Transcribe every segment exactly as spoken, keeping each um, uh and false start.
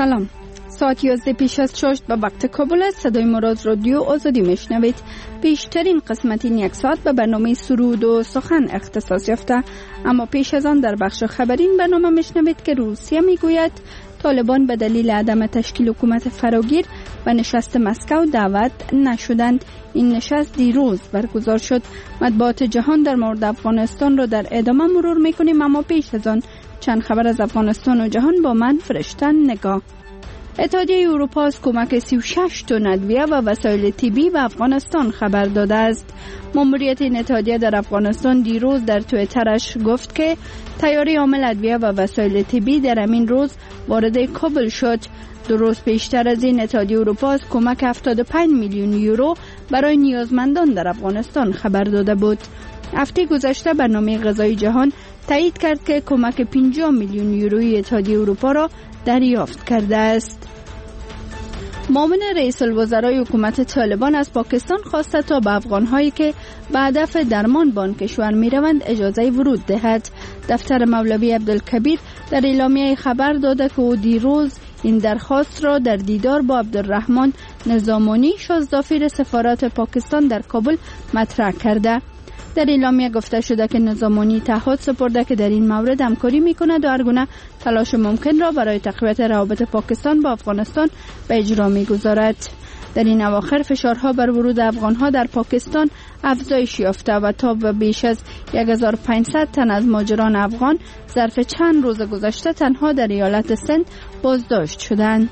سلام. ساعت یازده پیش از شش به وقت کابل است. صدای مراد رادیو آزادی میشنوید. بیشترین قسمت این یک ساعت به برنامه سرود و سخن اختصاص یافته، اما پیش از آن در بخش خبری این برنامه میشنوید که روسیه میگوید طالبان به دلیل عدم تشکیل حکومت فراگیر و نشست مسکو دعوت نشدند. این نشست دیروز برگزار شد. مطبوعات جهان در مورد افغانستان را در ادامه مرور میکنیم، اما پیش از آن چند خبر از افغانستان و جهان با من فرشتن نگاه. اتحادیه اروپا از کمک سی و شش تن ادویه و وسایل طبی به افغانستان خبر داده است. ماموریت این اتحادیه در افغانستان دیروز در توییترش گفت که طیاره حامل ادویه و وسایل طبی در همین روز وارد کابل شد. دو روز پیشتر از این اتحادیه اروپا از کمک هفتاد و پنج میلیون یورو برای نیازمندان در افغانستان خبر داده بود. هفته گذشته برنامه غذایی جهان تایید کرد که کمک پنجاه میلیون یورویی اتحادیه اروپا را دریافت کرده است. معاون رئیس الوزرای حکومت طالبان از پاکستان خواسته تا به افغان‌هایی که به هدف درمان به آن کشور می‌روند اجازه ورود دهد. دفتر مولوی عبدالکبیر در اعلامیه خبر داده که او دیروز این درخواست را در دیدار با عبدالرحمن نظامانی شازدافیر سفارت پاکستان در کابل مطرح کرده. در اعلامیه گفته شده که نظامانی تعهد سپرده که در این مورد همکاری میکند و هر گونه تلاش ممکن را برای تقویت روابط پاکستان با افغانستان به اجرا میگذارد. در این اواخر فشارها بر ورود افغانها در پاکستان افزایش یافته و تا به بیش از هزار و پانصد تن از مهاجران افغان ظرف چند روز گذشته تنها در ایالت سند بازداشت شدند.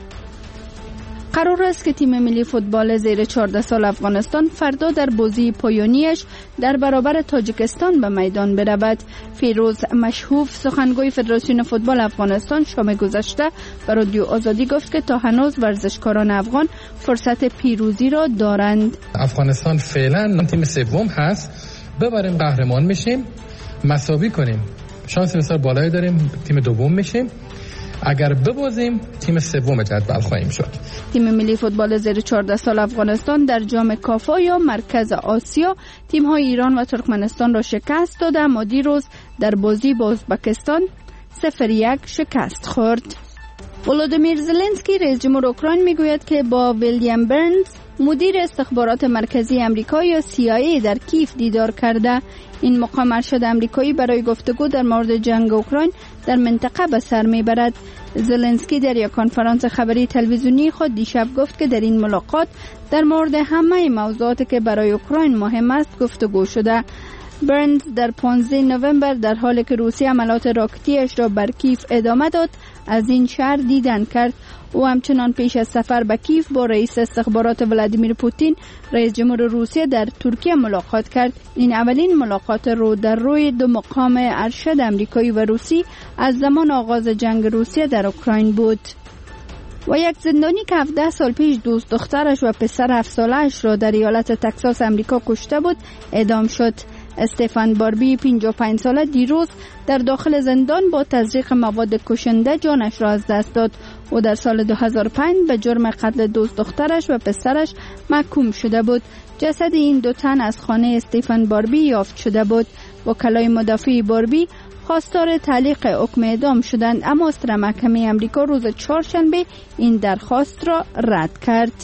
قرار است که تیم ملی فوتبال زیر چهارده سال افغانستان فردا در بازی پایانیش در برابر تاجیکستان به میدان برود. فیروز مشهوف سخنگوی فدراسیون فوتبال افغانستان شام گذشته به رادیو آزادی گفت که تا هنوز ورزشکاران افغان فرصت پیروزی را دارند. افغانستان فعلا تیم سوم هست، ببریم قهرمان میشیم، مساوی کنیم شانس بسیار بالایی داریم تیم دوم میشیم، اگر ببازیم تیم سوم جدول خواهیم شد. تیم ملی فوتبال زیر چهارده سال افغانستان در جام کافا یا مرکز آسیا تیم‌های ایران و ترکمنستان را شکست داده، اما دیروز در بازی با ازبکستان صفر یک شکست خورد. ولودیمیر زلنسکی رئیس جمهور اوکراین میگوید که با ویلیام برنز مدیر استخبارات مرکزی امریکا یا سی آی ای در کیف دیدار کرده. این مقام ارشد امریکایی برای گفتگو در مورد جنگ اوکراین در منطقه به سر میبرد. زلنسکی در یک کنفرانس خبری تلویزیونی خود دیشب گفت که در این ملاقات در مورد همه موضوعاتی که برای اوکراین مهم است گفتگو شده. برنز در پانزده نوامبر در حالی که روسیه حملات راکتیش را بر کیف ادامه داد از این شهر دیدن کرد. او همچنان پیش از سفر به کیف با رئیس استخبارات ولادیمیر پوتین رئیس جمهور روسیه در ترکیه ملاقات کرد. این اولین ملاقات رو در روی دو مقام ارشد امریکایی و روسی از زمان آغاز جنگ روسیه در اوکراین بود. و یک زندانی که هفده سال پیش دوست دخترش و پسر هفت سالش را در ایالت تکساس امریکا کشته بود اعدام شد. استفان باربی پنجاه و پنج ساله دیروز در داخل زندان با تزریق مواد کشنده جانش را از دست داد. او در سال دو هزار و پنج به جرم قتل دوست دخترش و پسرش محکوم شده بود. جسد این دو تن از خانه استفان باربی یافت شده بود. وکلای مدافع باربی خواستار تعلیق حکم اعدام شدند، اما ستره محکمه امریکا روز چهارشنبه این درخواست را رد کرد.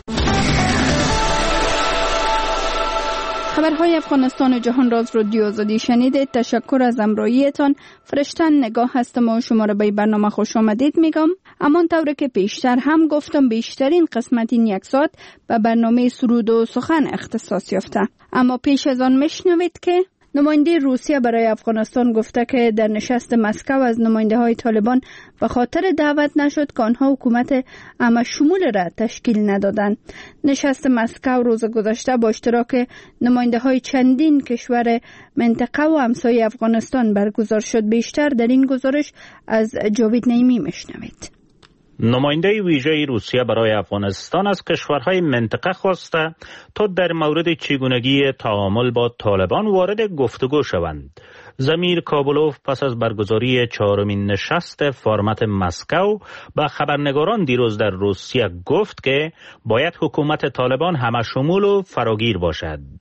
خبرهای افغانستان و جهان را از رادیو آزادی شنیدید. تشکر از همراهیتان. فرشتن نگاه هستم و شما را به برنامه خوش آمدید میگم. امان طوری که پیشتر هم گفتم بیشترین قسمت این یک ساعت به برنامه سرود و سخن اختصاص یافته، اما پیش از آن میشنوید که نماینده روسیه برای افغانستان گفته که در نشست مسکو از نماینده های طالبان به خاطر دعوت نشد که آنها حکومت همه شمول را تشکیل ندادند. نشست مسکو روز گذشته با اشتراک نماینده های چندین کشور منطقه و همسایه افغانستان برگزار شد. بیشتر در این گزارش از جاوید نعیمی میشنوید. نماینده ویژه روسیه برای افغانستان از کشورهای منطقه خواسته تا در مورد چگونگی تعامل با طالبان وارد گفتگو شوند. زمیر کابلوف پس از برگزاری چهارمین نشست فرمت مسکو به خبرنگاران دیروز در روسیه گفت که باید حکومت طالبان همه شمول و فراگیر باشد.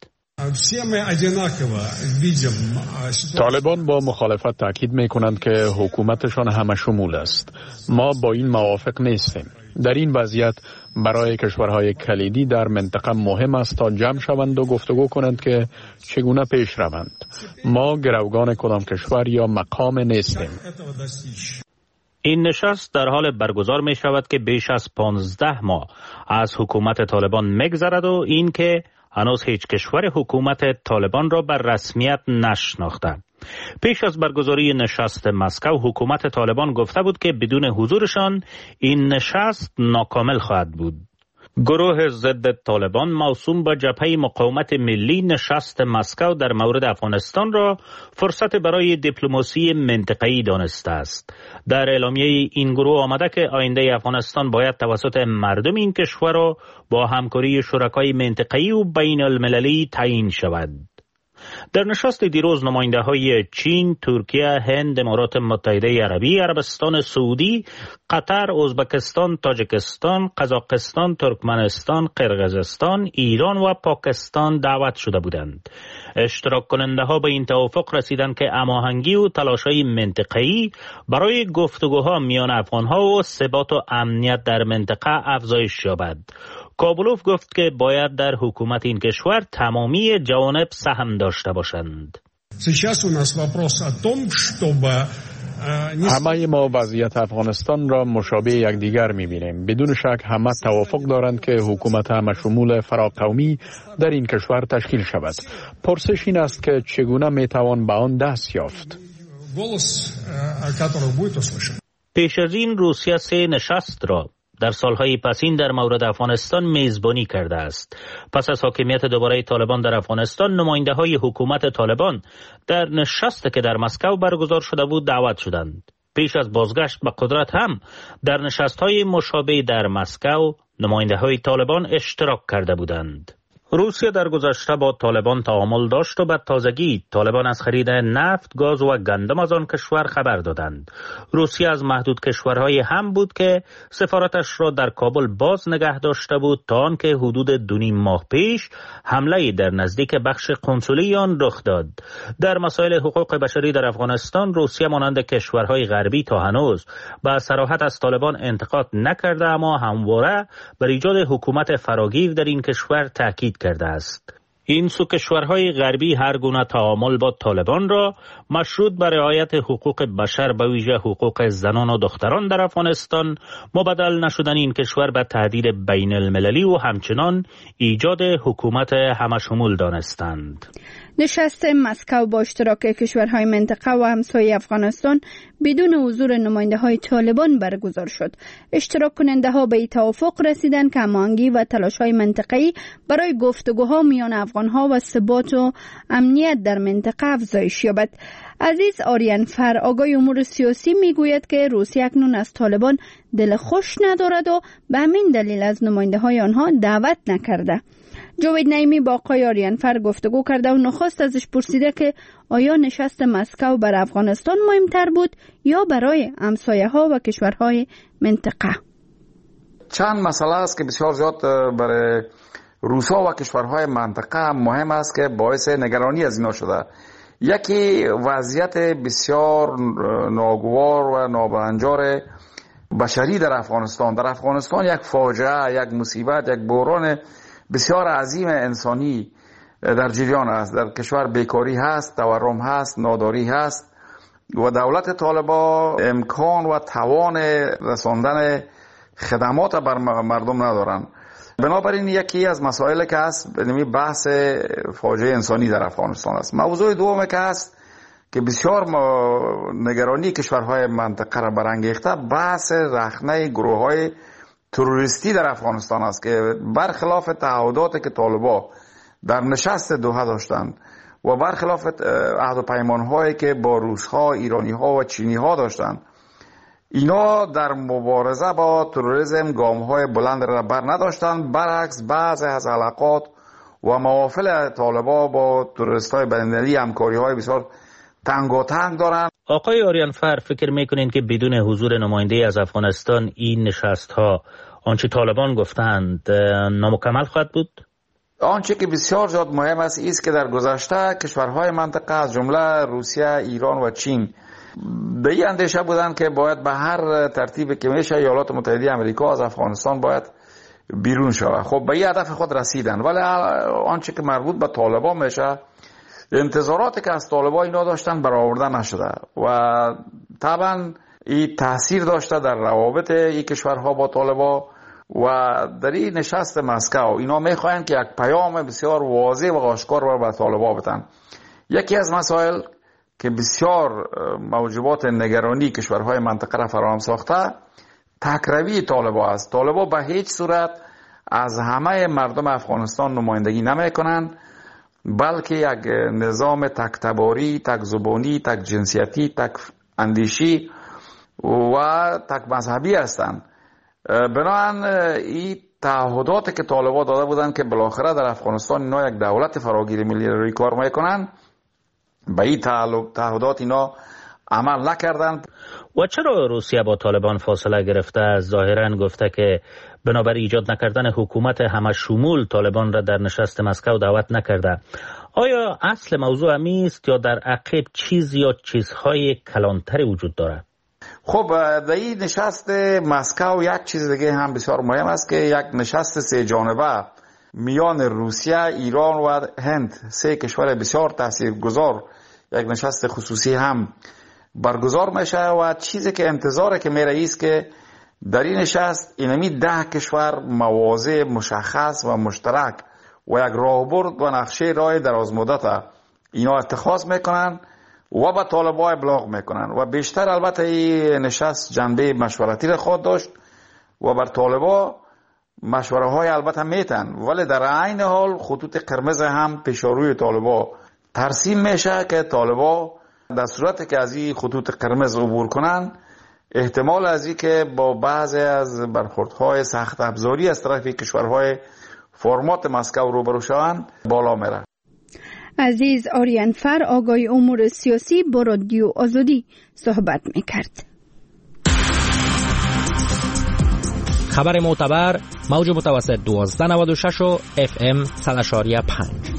طالبان با مخالفت تاکید می کنند که حکومتشان همه شمول است. ما با این موافق نیستیم. در این وضعیت برای کشورهای کلیدی در منطقه مهم است تا جمع شوند و گفتگو کنند که چگونه پیش روند. ما گروگان کدام کشور یا مقام نیستیم. این نشست در حال برگزار می شود که بیش از پانزده ماه از حکومت طالبان می‌گذرد و این که هنوز هیچ کشور حکومت طالبان را بر رسمیت نشناخته. پیش از برگزاری نشست مسکو حکومت طالبان گفته بود که بدون حضورشان این نشست ناکامل خواهد بود. گروه ضد طالبان موسوم به جبهه مقاومت ملی نشست مسکو در مورد افغانستان را فرصت برای دیپلماسی منطقه‌ای دانسته است. در اعلامیه این گروه آمده که آینده افغانستان باید توسط مردم این کشور را با همکاری شرکای منطقه‌ای و بین المللی تعیین شود. در نشست دیروز نماینده های چین، ترکیه، هند، امارات متحده عربی، عربستان سعودی، قطر، ازبکستان، تاجیکستان، قزاقستان، ترکمنستان، قرقیزستان، ایران و پاکستان دعوت شده بودند. اشتراک کننده ها به این توافق رسیدند که هماهنگی و تلاش‌های منطقه‌ای برای گفتگوها میان افغان‌ها و ثبات و امنیت در منطقه افزایش یابد. کابلوف گفت که باید در حکومت این کشور تمامی جوانب سهم داشته باشند. همه ما وضعیت افغانستان را مشابه یکدیگر می‌بینیم. بدون شک همه توافق دارند که حکومت همه شمول فراقومی در این کشور تشکیل شود. پرسش این است که چگونه میتوان به آن دست یافت. پیش از این روسیه سه نشست را در سالهای پسین در مورد افغانستان میزبانی کرده است. پس از حاکمیت دوباره طالبان در افغانستان، نماینده های حکومت طالبان در نشستی که در مسکو برگزار شده بود دعوت شدند. پیش از بازگشت به قدرت هم در نشست‌های مشابه در مسکو نماینده های طالبان اشتراک کرده بودند. روسیه در گذشته با طالبان تعامل داشت و به تازگی طالبان از خرید نفت، گاز و گندم از آن کشور خبر دادند. روسیه از محدود کشورهای هم بود که سفارتش را در کابل باز نگه داشته بود تا آنکه حدود دو نیم ماه پیش حمله در نزدیک بخش قنسولی آن رخ داد. در مسائل حقوق بشری در افغانستان روسیه مانند کشورهای غربی تا هنوز با صراحت از طالبان انتقاد نکرده، اما همواره بر ایجاد حکومت فراگیر در این کشور تاکید کرده است. این سو کشورهای غربی هر گونه تعامل با طالبان را مشروط بر رعایت حقوق بشر به ویژه حقوق زنان و دختران در افغانستان، مبدل نشدن این کشور به تهدید بین المللی و همچنان ایجاد حکومت همشمول دانستند. نشست مسکو با اشتراک کشورهای منطقه و همسایه افغانستان بدون حضور نماینده های طالبان برگزار شد. اشتراک کننده ها به توافق رسیدند که هماهنگی و تلاش های منطقه‌ای برای گفتگوها میان افغان ها و ثبات و امنیت در منطقه افزایش یابد. عزیز آریان فر، آگاه امور سیاسی، میگوید که روسیه اکنون از طالبان دل خوش ندارد و به همین دلیل از نماینده های آنها دعوت نکرده. جاوید نعیمی با آقای آریان فر گفتگو کرده و نخست ازش پرسیده که آیا نشست مسکو بر افغانستان مهمتر بود یا برای همسایه ها و کشورهای منطقه؟ چند مسئله است که بسیار زیاد برای روسا و کشورهای منطقه مهم است که باعث نگرانی از اینا شده. یکی وضعیت بسیار ناگوار و نابهنجار بشری در افغانستان. در افغانستان یک فاجعه، یک مصیبت، یک بحران بسیار عظیم انسانی در جریان است. در کشور بیکاری هست، تورم هست، ناداری هست و دولت طالبان امکان و توان رساندن خدمات بر مردم ندارند. بنابراین یکی از مسائل که هست بحث فاجعه انسانی در افغانستان است. موضوع دوم که هست که بسیار نگرانی کشورهای منطقه را برانگیخته، بحث رخنه گروه‌های تروریستی در افغانستان است که برخلاف تعهداتی که طالبان در نشست دوحه داشتند و برخلاف عهد و پیمان‌هایی که با روس‌ها، ایرانی‌ها و چینی‌ها داشتند، اینا در مبارزه با تروریسم گام‌های بلند را بر نداشتند. برعکس بعضی از علاقات و موافل طالبان با تروریست‌های بین‌المللی همکاری‌های بسیار تنگاتنگ دارند. آقای آریان فر، فکر میکنین که بدون حضور نماینده از افغانستان این نشست ها آنچه طالبان گفتند نامکمل خواهد بود؟ آنچه که بسیار زیاد مهم است است که در گذشته کشورهای منطقه از جمله روسیه، ایران و چین به این اندیشه بودند که باید به هر ترتیب که میشه ایالات متحده آمریکا از افغانستان باید بیرون شود. خب به این هدف خود رسیدن، ولی آنچه که مربوط به طالبان میشه، انتظاراتی که از طالبان اینا داشتن برآورده نشده و طبعا این تاثیر داشته در روابط این کشورها با طالبان و در این نشست مسکو اینا میخواین که یک پیام بسیار واضح و آشکار بر طالبان بدن. یکی از مسائل که بسیار موجبات نگرانی کشورهای منطقه را فراهم ساخته تکروی طالبان است. طالبان به هیچ صورت از همه مردم افغانستان نمایندگی نمیکنند، بلکه یک نظام تک تباری، تک زبانی، تک جنسیتی، تک اندیشی و تک مذهبی هستند. بنابراین این تعهدات که طالبان داده بودند که بالاخره در افغانستان اینا یک دولت فراگیر ملی روی کار میکنن، به این تعهدات اینا عمل نکردند. و چرا روسیه با طالبان فاصله گرفته؟ ظاهرا گفته که بنابر ایجاد نکردن حکومت همه شمول طالبان را در نشست مسکو دعوت نکرده. آیا اصل موضوع همی است یا در عقب چیز یا چیزهای کلانتری وجود دارد؟ خب در این نشست مسکو یک چیز دیگه هم بسیار مهم است که یک نشست سه جانبه میان روسیه، ایران و هند، سه کشور بسیار تاثیرگذار، یک نشست خصوصی هم برگزار میشه و چیزی که انتظاره که میره ایست که در این نشست اینمی ده کشور مواضع مشخص و مشترک و یک راهبرد و نقشه راه دراز مدت اینا اتخاذ میکنن و به طالبان ابلاغ میکنن و بیشتر البته این نشست جنبه مشورتی را خود داشت و بر طالبان مشوره های البته میتن، ولی در عین حال خطوط قرمز هم پیشاروی طالبان ترسیم میشه که طالبان در صورتی که از این خطوط قرمز عبور کنن احتمال از این که با بعضی از برخوردهای سخت ابزاری از طرف کشورهای فرمات مسکو روبرو شوند بالا میره. عزیز آریانفر آگاهی امور سیاسی با رادیو آزادی صحبت میکرد. خبر معتبر موج متوسط دوازده نود و شش و اف ام صد و پنج.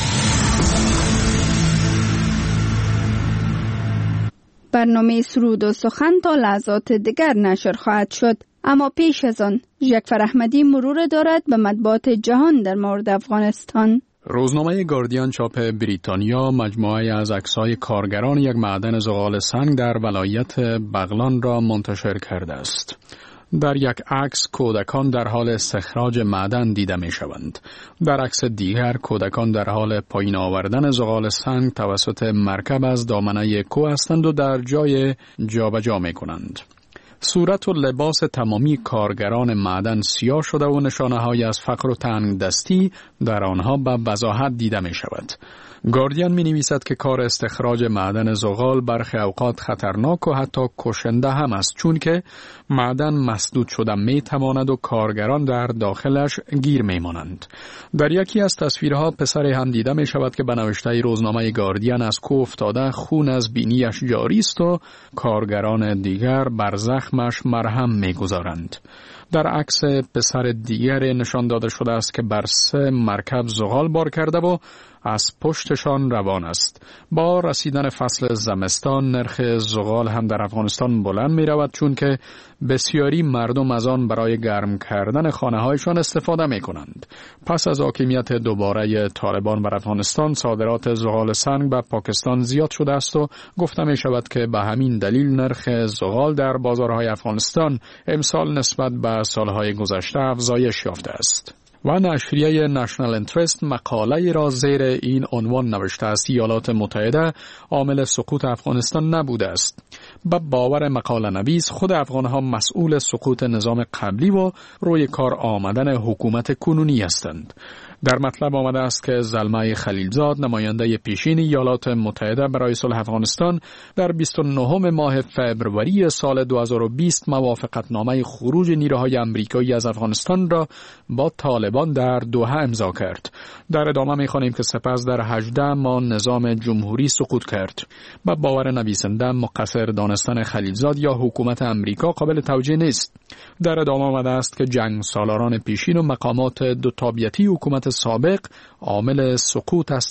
برنامه سرود و سخن تا لحظات دیگر نشر خواهد شد، اما پیش از آن ژکفر احمدی مرور دارد به مطبوعات جهان در مورد افغانستان. روزنامه گاردین چاپ بریتانیا مجموعه از عکس‌های کارگران یک معدن زغال سنگ در ولایت بغلان را منتشر کرده است. در یک عکس کودکان در حال استخراج معدن دیده می شوند. در عکس دیگر کودکان در حال پایین آوردن زغال سنگ توسط مرکب از دامنه کوه هستند و در جای جابجا می کنند. صورت و لباس تمامی کارگران معدن سیاه شده و نشانه‌های از فقر و تنگ دستی در آنها به وضاحت دیده می شود. گاردین می نویسد که کار استخراج معدن زغال برخی اوقات خطرناک و حتی کشنده هم است، چون که معدن مسدود شده می تواند و کارگران در داخلش گیر می مانند. در یکی از تصویرها پسری هم دیده می شود که به نوشته روزنامه گاردین از کوه افتاده خون از بینیش جاری است و کارگران دیگر بر زخمش مرهم می گذارند. در عکس پسر دیگر نشان داده شده است که بر سه مرکب زغال بار کرده و از پشتشان روان است. با رسیدن فصل زمستان نرخ زغال هم در افغانستان بلند می رود، چون که بسیاری مردم از آن برای گرم کردن خانه هایشان استفاده می کنند. پس از حاکمیت دوباره طالبان بر افغانستان صادرات زغال سنگ به پاکستان زیاد شده است و گفته می شود که به همین دلیل نرخ زغال در بازارهای افغانستان امسال نسبت به سالهای گذشته افزایش یافته است. و نشریه نشنال انترست مقاله را زیر این عنوان نوشته است: ایالات متحده عامل سقوط افغانستان نبوده است. به باور مقاله نویس خود افغانها مسئول سقوط نظام قبلی و روی کار آمدن حکومت کنونی هستند. در مطلب آمده است که زلمه خلیلزاد نماینده پیشین ایالات متحده برای صلح افغانستان در بیست و نهم ماه فوریه سال دو هزار و بیست موافقتنامه خروج نیروهای آمریکایی از افغانستان را با طالبان در دوحه امضا کرد. در ادامه می‌خوانیم که سپس در هجده ماه نظام جمهوری سقوط کرد. با باور نویسنده مقصر دانستن خلیلزاد یا حکومت آمریکا قابل توجیه نیست. در ادامه آمده است که جنگ سالاران پیشین و مقامات دو تابعیتی حکومت سابق عامل سقوط است